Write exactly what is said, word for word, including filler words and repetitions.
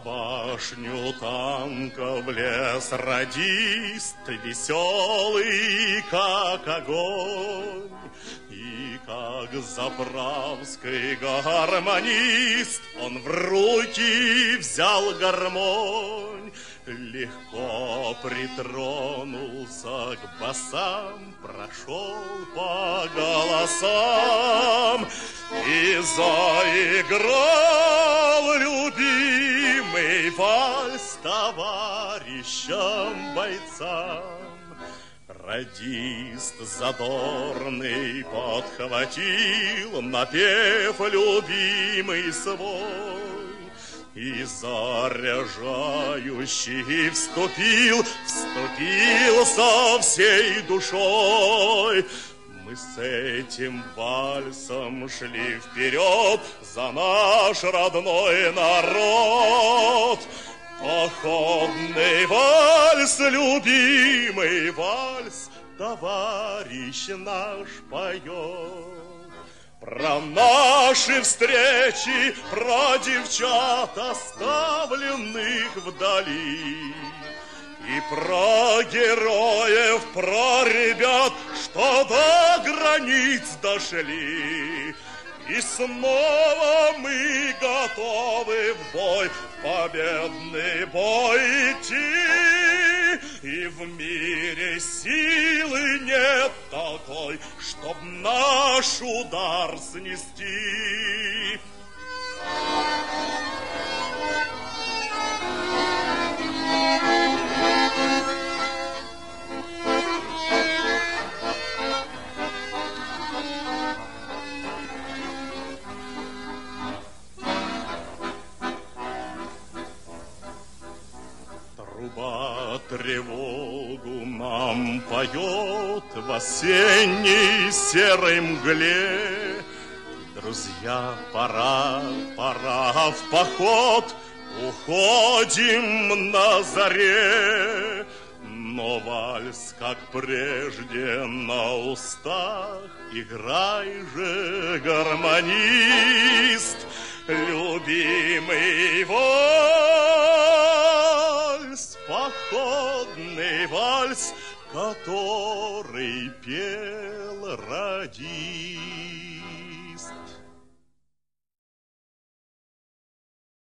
башню танка влез радист, веселый, как огонь. И как заправский гармонист он в руки взял гармонь. Легко притронулся к басам, прошел по голосам и заиграл любимый вальс товарищам бойцам. Радист задорный подхватил напев любимый свой и заряжающий вступил, вступил со всей душой. Мы с этим вальсом шли вперед за наш родной народ. Походный вальс, любимый вальс, товарищ наш поет. Про наши встречи, про девчат, оставленных вдали, и про героев, про ребят, что до границ дошли. И снова мы готовы в бой, в победный бой идти. И в мире силы нет такой, чтоб наш удар снести. Труба тревогу нам поет в осенней серой мгле. Друзья, пора, пора в поход, уходим на заре. Но вальс, как прежде, на устах, играй же, гармонист, любимый вальс, походный вальс, который пел радист.